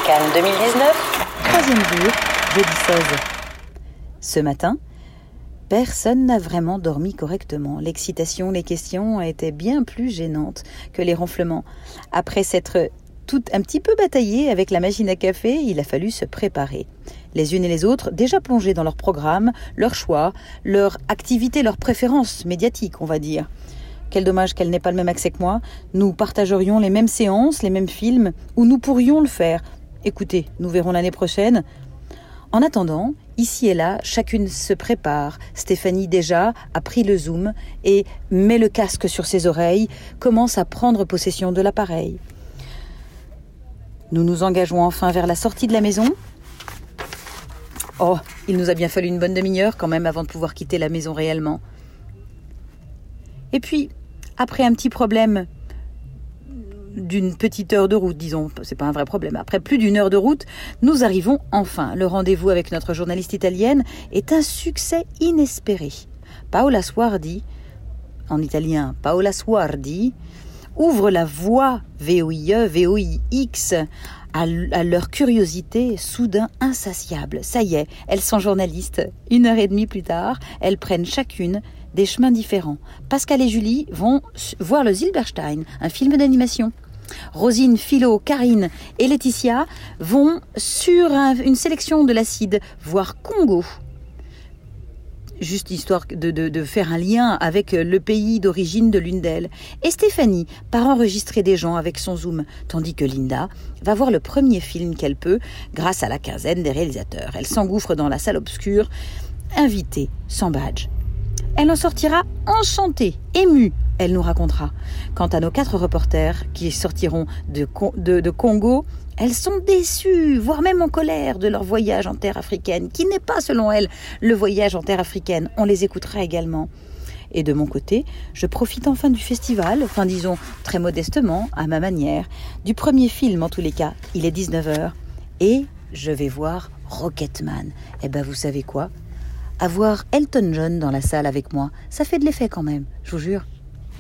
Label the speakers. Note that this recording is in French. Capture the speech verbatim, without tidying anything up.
Speaker 1: Cannes deux mille dix-neuf.
Speaker 2: Troisième jour, jeudi seize. Ce matin, personne n'a vraiment dormi correctement. L'excitation, les questions étaient bien plus gênantes que les ronflements. Après s'être tout un petit peu bataillé avec la machine à café, il a fallu se préparer. Les unes et les autres, déjà plongées dans leur programme, leurs choix, leur activité, leurs préférences médiatiques, on va dire. Quel dommage qu'elle n'ait pas le même accès que moi. Nous partagerions les mêmes séances, les mêmes films, ou nous pourrions le faire. Écoutez, nous verrons l'année prochaine. En attendant, ici et là, chacune se prépare. Stéphanie déjà a pris le zoom et met le casque sur ses oreilles, commence à prendre possession de l'appareil. Nous nous engageons enfin vers la sortie de la maison. Oh, il nous a bien fallu une bonne demi-heure quand même avant de pouvoir quitter la maison réellement. Et puis, après un petit problème d'une petite heure de route, disons, c'est pas un vrai problème, après plus d'une heure de route, nous arrivons enfin. Le rendez-vous avec notre journaliste italienne est un succès inespéré. Paola Suardi, en italien Paola Suardi, ouvre la voie V O I E, V O I X à, à leur curiosité soudain insatiable. Ça y est, elles sont journalistes. Une heure et demie plus tard, elles prennent chacune des chemins différents. Pascal et Julie vont voir le Zilberstein, un film d'animation. Rosine, Philo, Karine et Laetitia vont sur un, une sélection de l'acide voir Congo. Juste histoire de, de, de faire un lien avec le pays d'origine de l'une d'elles. Et Stéphanie part enregistrer des gens avec son zoom, tandis que Linda va voir le premier film qu'elle peut grâce à la quinzaine des réalisateurs. Elle s'engouffre dans la salle obscure, invitée, sans badge. Elle en sortira enchantée, émue, elle nous racontera. Quant à nos quatre reporters qui sortiront de, de, de Congo, elles sont déçues, voire même en colère de leur voyage en terre africaine, qui n'est pas, selon elles, le voyage en terre africaine. On les écoutera également. Et de mon côté, je profite enfin du festival, enfin disons très modestement, à ma manière, du premier film en tous les cas. Il est dix-neuf heures et je vais voir Rocketman. Eh ben vous savez quoi ? Avoir Elton John dans la salle avec moi, ça fait de l'effet quand même, je vous jure.